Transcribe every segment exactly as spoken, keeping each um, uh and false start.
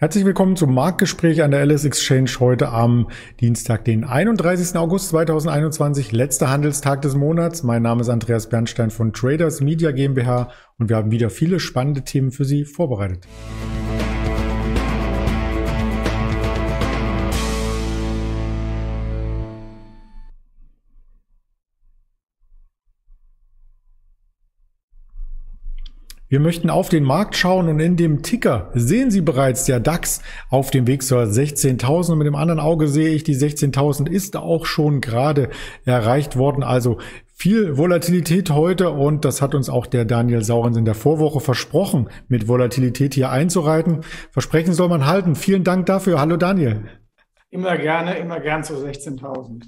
Herzlich willkommen zum Marktgespräch an der L S Exchange heute am Dienstag, den einunddreißigsten August zweitausendeinundzwanzig, letzter Handelstag des Monats. Mein Name ist Andreas Bernstein von Traders Media GmbH und wir haben wieder viele spannende Themen für Sie vorbereitet. Wir möchten auf den Markt schauen und in dem Ticker sehen Sie bereits der DAX auf dem Weg zur sechzehntausend. Und mit dem anderen Auge sehe ich, die sechzehntausend ist auch schon gerade erreicht worden. Also viel Volatilität heute und das hat uns auch der Daniel Saurens in der Vorwoche versprochen, mit Volatilität hier einzureiten. Versprechen soll man halten. Vielen Dank dafür. Hallo Daniel. Immer gerne, immer gern zu sechzehntausend.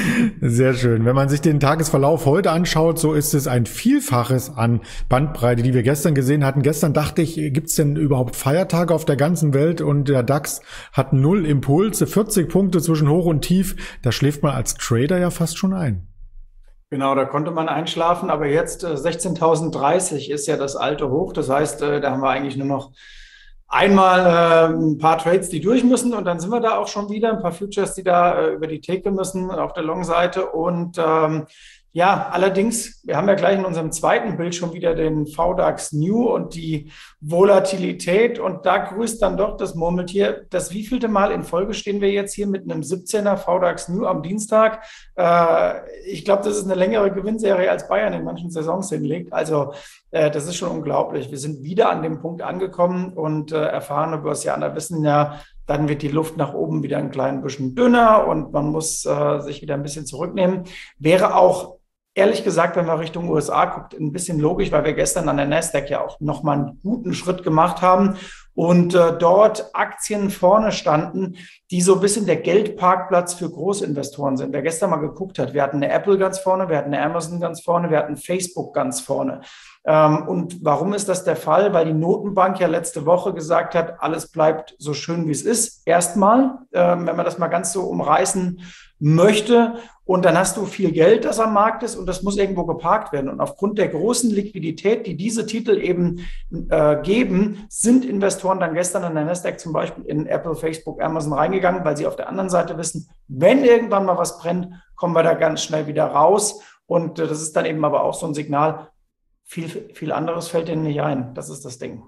Sehr schön. Wenn man sich den Tagesverlauf heute anschaut, so ist es ein Vielfaches an Bandbreite, die wir gestern gesehen hatten. Gestern dachte ich, gibt es denn überhaupt Feiertage auf der ganzen Welt? Und der DAX hat null Impulse, vierzig Punkte zwischen Hoch und Tief. Da schläft man als Trader ja fast schon ein. Genau, da konnte man einschlafen. Aber jetzt äh, sechzehntausenddreißig ist ja das alte Hoch. Das heißt, äh, da haben wir eigentlich nur noch Einmal äh, ein paar Trades, die durch müssen und dann sind wir da auch schon wieder. Ein paar Futures, die da äh, über die Theke müssen auf der Long-Seite. Und ähm, ja, allerdings, wir haben ja gleich in unserem zweiten Bild schon wieder den V DAX New und die Volatilität. Und da grüßt dann doch das Murmeltier. Das wievielte Mal in Folge stehen wir jetzt hier mit einem siebzehner V DAX New am Dienstag? Äh, ich glaube, das ist eine längere Gewinnserie als Bayern in manchen Saisons hinlegt. Also äh, das ist schon unglaublich. Wir sind wieder an dem Punkt angekommen und äh, erfahrene Börsianer wissen ja, dann wird die Luft nach oben wieder ein klein bisschen dünner und man muss äh, sich wieder ein bisschen zurücknehmen. Wäre auch ehrlich gesagt, wenn man Richtung U S A guckt, ein bisschen logisch, weil wir gestern an der Nasdaq ja auch nochmal einen guten Schritt gemacht haben und äh, dort Aktien vorne standen, die so ein bisschen der Geldparkplatz für Großinvestoren sind. Wer gestern mal geguckt hat, wir hatten eine Apple ganz vorne, wir hatten eine Amazon ganz vorne, wir hatten Facebook ganz vorne. Ähm, und warum ist das der Fall? Weil die Notenbank ja letzte Woche gesagt hat, alles bleibt so schön, wie es ist. Erstmal, ähm, wenn man das mal ganz so umreißen möchte. Und dann hast du viel Geld, das am Markt ist und das muss irgendwo geparkt werden. Und aufgrund der großen Liquidität, die diese Titel eben äh, geben, sind Investoren dann gestern an der Nasdaq zum Beispiel in Apple, Facebook, Amazon reingegangen, weil sie auf der anderen Seite wissen, wenn irgendwann mal was brennt, kommen wir da ganz schnell wieder raus. Und äh, das ist dann eben aber auch so ein Signal, viel, viel anderes fällt denen nicht ein. Das ist das Ding.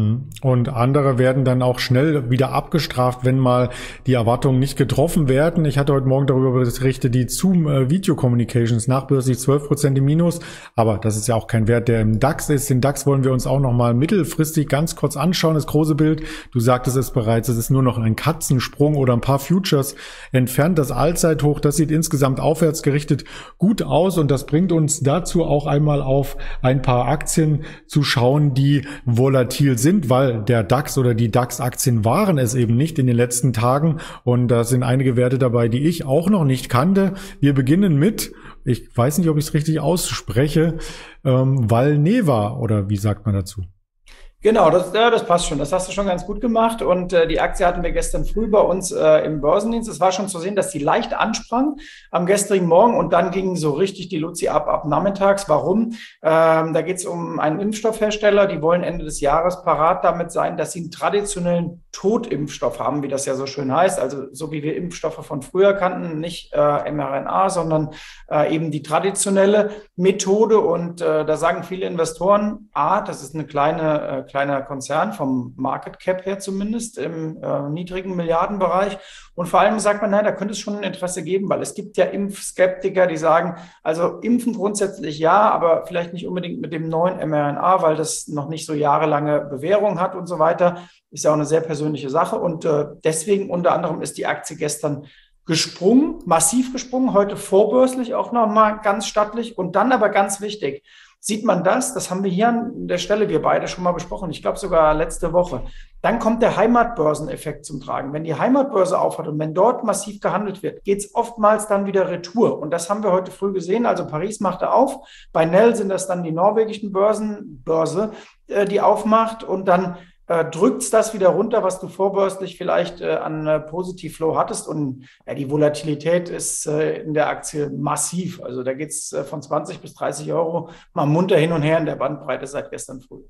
Und andere werden dann auch schnell wieder abgestraft, wenn mal die Erwartungen nicht getroffen werden. Ich hatte heute Morgen darüber berichtet, die Zoom Video Communications nachbörslich zwölf Prozent im Minus. Aber das ist ja auch kein Wert, der im DAX ist. Den DAX wollen wir uns auch noch mal mittelfristig ganz kurz anschauen. Das große Bild, du sagtest es bereits, es ist nur noch ein Katzensprung oder ein paar Futures entfernt. Das Allzeithoch, das sieht insgesamt aufwärts gerichtet gut aus. Und das bringt uns dazu auch einmal auf ein paar Aktien zu schauen, die volatil sind, weil der DAX oder die DAX-Aktien waren es eben nicht in den letzten Tagen und da sind einige Werte dabei, die ich auch noch nicht kannte. Wir beginnen mit, ich weiß nicht, ob ich es richtig ausspreche, ähm, Valneva oder wie sagt man dazu? Genau, das, ja, das passt schon. Das hast du schon ganz gut gemacht. Und äh, die Aktie hatten wir gestern früh bei uns äh, im Börsendienst. Es war schon zu sehen, dass die leicht ansprang am gestrigen Morgen und dann ging so richtig die Luzi ab ab nachmittags. Warum? Ähm, da geht es um einen Impfstoffhersteller. Die wollen Ende des Jahres parat damit sein, dass sie einen traditionellen Totimpfstoff haben, wie das ja so schön heißt. Also so wie wir Impfstoffe von früher kannten, nicht äh, mRNA, sondern äh, eben die traditionelle Methode. Und äh, da sagen viele Investoren, ah, das ist eine kleine äh, kleiner Konzern vom Market Cap her zumindest im äh, niedrigen Milliardenbereich. Und vor allem sagt man, nein, da könnte es schon ein Interesse geben, weil es gibt ja Impfskeptiker, die sagen, also impfen grundsätzlich ja, aber vielleicht nicht unbedingt mit dem neuen mRNA, weil das noch nicht so jahrelange Bewährung hat und so weiter. Ist ja auch eine sehr persönliche Sache. Und äh, deswegen unter anderem ist die Aktie gestern gesprungen, massiv gesprungen, heute vorbörslich auch nochmal ganz stattlich. Und dann aber ganz wichtig, sieht man das, das haben wir hier an der Stelle, wir beide schon mal besprochen, ich glaube sogar letzte Woche, dann kommt der Heimatbörseneffekt zum Tragen. Wenn die Heimatbörse aufhat und wenn dort massiv gehandelt wird, geht es oftmals dann wieder retour. Und das haben wir heute früh gesehen, also Paris machte auf, bei Nell sind das dann die norwegischen Börsen, Börse, die aufmacht und dann äh, drückt es das wieder runter, was du vorbörslich vielleicht äh, an äh, Positivflow hattest. Und ja, die Volatilität ist äh, in der Aktie massiv. Also da geht es äh, von zwanzig bis dreißig Euro mal munter hin und her in der Bandbreite seit gestern früh.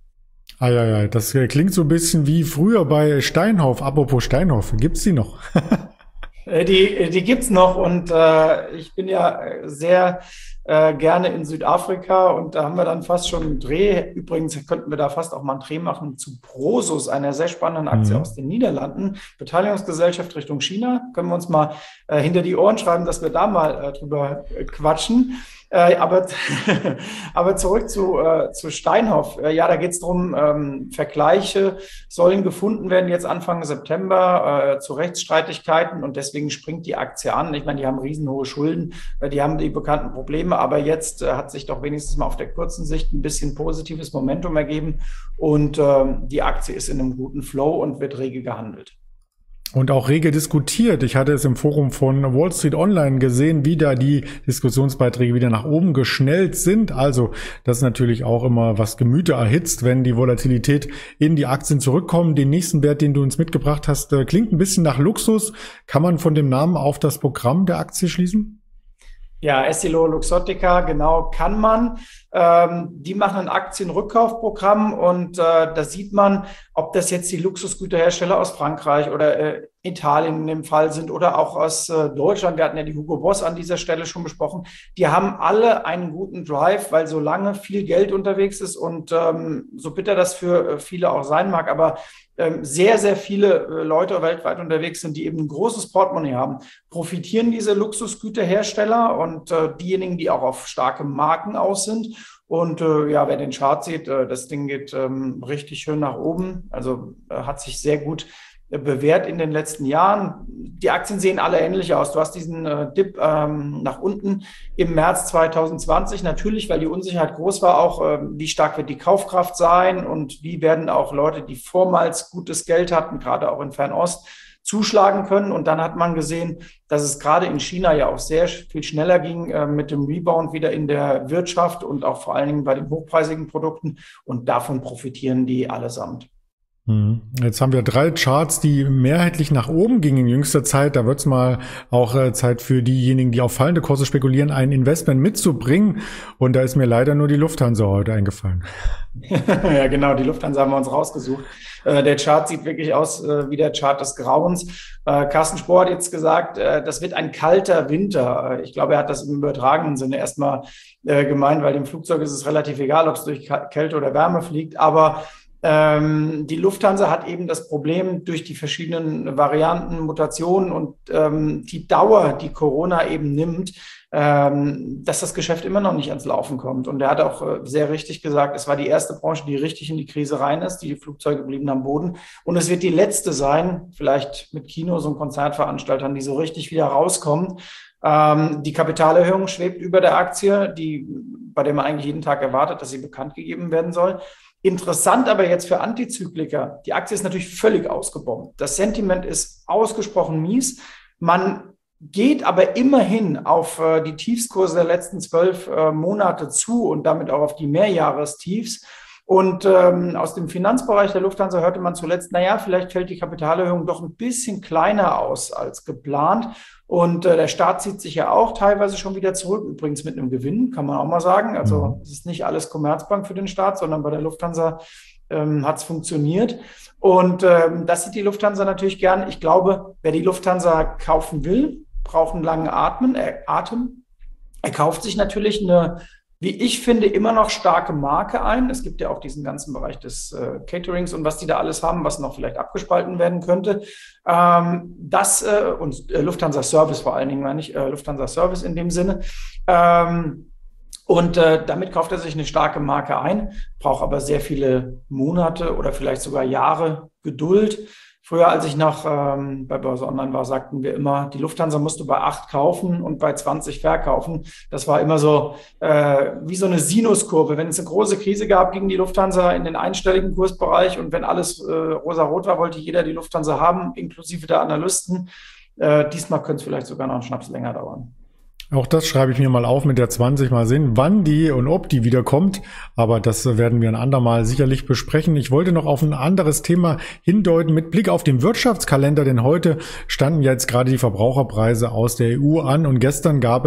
Ah ja, ja, das klingt so ein bisschen wie früher bei Steinhoff. Apropos Steinhoff, gibt's die noch? Die, die gibt's noch und äh, ich bin ja sehr äh, gerne in Südafrika und da haben wir dann fast schon einen Dreh. Übrigens könnten wir da fast auch mal einen Dreh machen zu Prosus, einer sehr spannenden Aktie Mhm. aus den Niederlanden. Beteiligungsgesellschaft Richtung China. Können wir uns mal äh, hinter die Ohren schreiben, dass wir da mal äh, drüber äh, quatschen. Äh, aber, aber zurück zu, äh, zu Steinhoff. Äh, ja, da geht es darum, ähm, Vergleiche sollen gefunden werden jetzt Anfang September äh, zu Rechtsstreitigkeiten und deswegen springt die Aktie an. Ich meine, die haben riesenhohe Schulden, äh, die haben die bekannten Probleme, aber jetzt äh, hat sich doch wenigstens mal auf der kurzen Sicht ein bisschen positives Momentum ergeben und äh, die Aktie ist in einem guten Flow und wird rege gehandelt. Und auch rege diskutiert. Ich hatte es im Forum von Wall Street Online gesehen, wie da die Diskussionsbeiträge wieder nach oben geschnellt sind. Also das ist natürlich auch immer, was Gemüter erhitzt, wenn die Volatilität in die Aktien zurückkommt. Den nächsten Wert, den du uns mitgebracht hast, klingt ein bisschen nach Luxus. Kann man von dem Namen auf das Programm der Aktie schließen? Ja, EssilorLuxottica, genau, kann man. Ähm, die machen ein Aktienrückkaufprogramm und äh, da sieht man, ob das jetzt die Luxusgüterhersteller aus Frankreich oder äh, Italien in dem Fall sind oder auch aus äh, Deutschland. Wir hatten ja die Hugo Boss an dieser Stelle schon besprochen. Die haben alle einen guten Drive, weil solange viel Geld unterwegs ist und ähm, so bitter das für äh, viele auch sein mag, aber sehr, sehr viele Leute weltweit unterwegs sind, die eben ein großes Portemonnaie haben, profitieren diese Luxusgüterhersteller und äh, diejenigen, die auch auf starke Marken aus sind. Und äh, ja, wer den Chart sieht, äh, das Ding geht ähm, richtig schön nach oben. Also äh, hat sich sehr gut äh, bewährt in den letzten Jahren. Die Aktien sehen alle ähnlich aus. Du hast diesen äh, Dip ähm, nach unten im März zwanzig zwanzig. Natürlich, weil die Unsicherheit groß war, auch äh, wie stark wird die Kaufkraft sein und wie werden auch Leute, die vormals gutes Geld hatten, gerade auch in Fernost, zuschlagen können. Und dann hat man gesehen, dass es gerade in China ja auch sehr viel schneller ging äh, mit dem Rebound wieder in der Wirtschaft und auch vor allen Dingen bei den hochpreisigen Produkten. Und davon profitieren die allesamt. Jetzt haben wir drei Charts, die mehrheitlich nach oben gingen in jüngster Zeit. Da wird es mal auch äh, Zeit für diejenigen, die auf fallende Kurse spekulieren, ein Investment mitzubringen. Und da ist mir leider nur die Lufthansa heute eingefallen. Ja, genau, die Lufthansa haben wir uns rausgesucht. Äh, der Chart sieht wirklich aus äh, wie der Chart des Grauens. Äh, Carsten Spohr hat jetzt gesagt, äh, das wird ein kalter Winter. Ich glaube, er hat das im übertragenen Sinne erstmal äh, gemeint, weil dem Flugzeug ist es relativ egal, ob es durch Kälte oder Wärme fliegt. Aber Ähm, die Lufthansa hat eben das Problem durch die verschiedenen Varianten, Mutationen und ähm, die Dauer, die Corona eben nimmt, ähm, dass das Geschäft immer noch nicht ans Laufen kommt. Und er hat auch äh, sehr richtig gesagt, es war die erste Branche, die richtig in die Krise rein ist. Die Flugzeuge blieben am Boden. Und es wird die letzte sein, vielleicht mit Kinos und Konzertveranstaltern, die so richtig wieder rauskommen. Ähm, die Kapitalerhöhung schwebt über der Aktie, die, bei der man eigentlich jeden Tag erwartet, dass sie bekannt gegeben werden soll. Interessant aber jetzt für Antizykliker, die Aktie ist natürlich völlig ausgebombt. Das Sentiment ist ausgesprochen mies. Man geht aber immerhin auf äh, die Tiefskurse der letzten zwölf äh, Monate zu und damit auch auf die Mehrjahrestiefs. Und ähm, aus dem Finanzbereich der Lufthansa hörte man zuletzt, naja, vielleicht fällt die Kapitalerhöhung doch ein bisschen kleiner aus als geplant. Und äh, der Staat zieht sich ja auch teilweise schon wieder zurück, übrigens mit einem Gewinn, kann man auch mal sagen. Also es ist nicht alles Commerzbank für den Staat, sondern bei der Lufthansa ähm, hat es funktioniert. Und ähm, das sieht die Lufthansa natürlich gern. Ich glaube, wer die Lufthansa kaufen will, braucht einen langen Atmen, äh, Atem. Er kauft sich natürlich eine, wie ich finde, immer noch starke Marke ein. Es gibt ja auch diesen ganzen Bereich des äh, Caterings und was die da alles haben, was noch vielleicht abgespalten werden könnte. Ähm, das äh, und äh, Lufthansa Service vor allen Dingen, meine ich, äh, Lufthansa Service in dem Sinne. Ähm, und äh, damit kauft er sich eine starke Marke ein, braucht aber sehr viele Monate oder vielleicht sogar Jahre Geduld. Früher, als ich noch ähm, bei Börse Online war, sagten wir immer, die Lufthansa musst du bei acht kaufen und bei zwanzig verkaufen. Das war immer so äh, wie so eine Sinuskurve. Wenn es eine große Krise gab, ging die Lufthansa in den einstelligen Kursbereich und wenn alles äh, rosa-rot war, wollte jeder die Lufthansa haben, inklusive der Analysten. Äh, diesmal könnte es vielleicht sogar noch einen Schnaps länger dauern. Auch das schreibe ich mir mal auf mit der zwanzig, mal sehen, wann die und ob die wiederkommt. Aber das werden wir ein andermal sicherlich besprechen. Ich wollte noch auf ein anderes Thema hindeuten mit Blick auf den Wirtschaftskalender, denn heute standen ja jetzt gerade die Verbraucherpreise aus der E U an und gestern gab es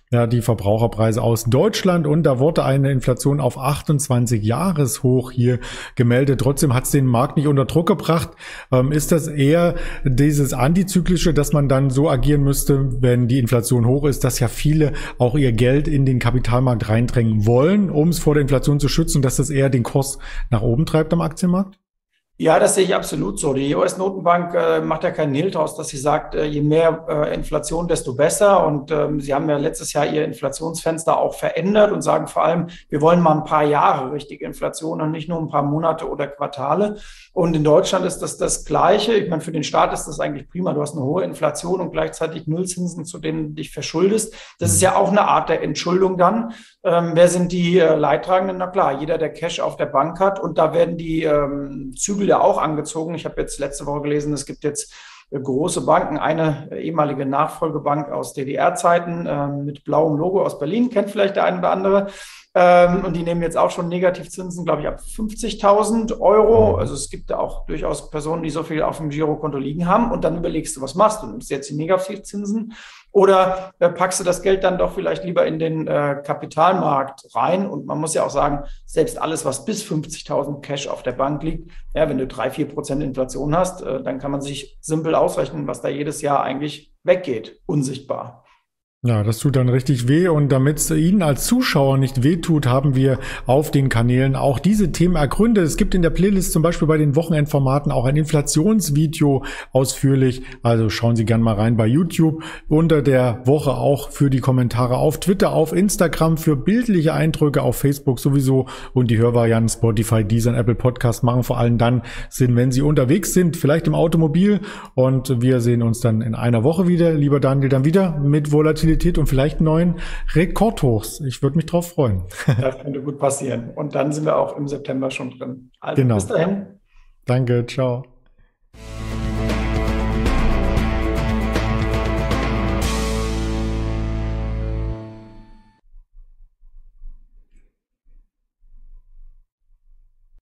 Ja, die Verbraucherpreise aus Deutschland, und da wurde eine Inflation auf achtundzwanzig Jahreshoch hier gemeldet. Trotzdem hat es den Markt nicht unter Druck gebracht. Ähm, ist das eher dieses Antizyklische, dass man dann so agieren müsste, wenn die Inflation hoch ist, dass ja viele auch ihr Geld in den Kapitalmarkt reindrängen wollen, um es vor der Inflation zu schützen, dass das eher den Kurs nach oben treibt am Aktienmarkt? Ja, das sehe ich absolut so. Die U S-Notenbank äh, macht ja keinen Hehl draus, dass sie sagt, äh, je mehr äh, Inflation, desto besser. Und ähm, sie haben ja letztes Jahr ihr Inflationsfenster auch verändert und sagen vor allem, wir wollen mal ein paar Jahre richtige Inflation und nicht nur ein paar Monate oder Quartale. Und in Deutschland ist das das Gleiche. Ich meine, für den Staat ist das eigentlich prima. Du hast eine hohe Inflation und gleichzeitig Nullzinsen, zu denen du dich verschuldest. Das ist ja auch eine Art der Entschuldung dann. Ähm, wer sind die äh, Leidtragenden? Na klar, jeder, der Cash auf der Bank hat. Und da werden die ähm, Zügel ja auch angezogen. Ich habe jetzt letzte Woche gelesen, es gibt jetzt äh, große Banken, eine äh, ehemalige Nachfolgebank aus D D R-Zeiten äh, mit blauem Logo aus Berlin, kennt vielleicht der eine oder andere. Ähm, und die nehmen jetzt auch schon Negativzinsen, glaube ich, ab fünfzigtausend Euro. Also es gibt da auch durchaus Personen, die so viel auf dem Girokonto liegen haben. Und dann überlegst du, was machst du? Nimmst du jetzt die Negativzinsen oder äh, packst du das Geld dann doch vielleicht lieber in den äh, Kapitalmarkt rein? Und man muss ja auch sagen, selbst alles, was bis fünfzigtausend Cash auf der Bank liegt, ja, wenn du drei, vier Prozent Inflation hast, äh, dann kann man sich simpel ausrechnen, was da jedes Jahr eigentlich weggeht, unsichtbar. Ja, das tut dann richtig weh, und damit es Ihnen als Zuschauer nicht wehtut, haben wir auf den Kanälen auch diese Themen ergründet. Es gibt in der Playlist zum Beispiel bei den Wochenendformaten auch ein Inflationsvideo ausführlich, also schauen Sie gerne mal rein bei YouTube. Unter der Woche auch für die Kommentare auf Twitter, auf Instagram, für bildliche Eindrücke auf Facebook sowieso, und die Hörvarianten Spotify, Deezer und Apple Podcast machen vor allem dann Sinn, wenn Sie unterwegs sind, vielleicht im Automobil, und wir sehen uns dann in einer Woche wieder, lieber Daniel, dann wieder mit Volatilität und vielleicht neuen Rekordhochs. Ich würde mich drauf freuen. Das könnte gut passieren. Und dann sind wir auch im September schon drin. Also genau. Bis dahin. Danke, ciao.